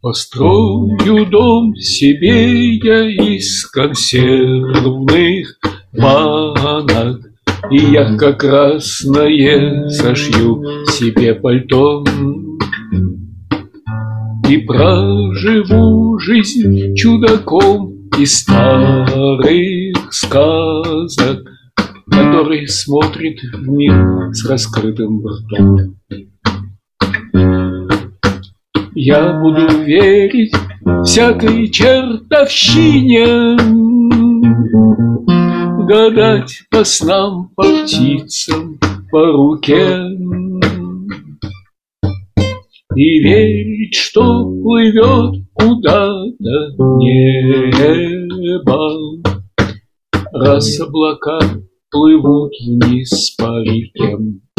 Построю дом себе я из консервных банок, и я как красное сошью себе пальто. И проживу жизнь чудаком из старых сказок, который смотрит в мир с раскрытым ртом. Я буду верить всякой чертовщине, гадать по снам, по птицам, по руке, и верить, что плывет куда-то небо, раз облака плывут вниз по реке.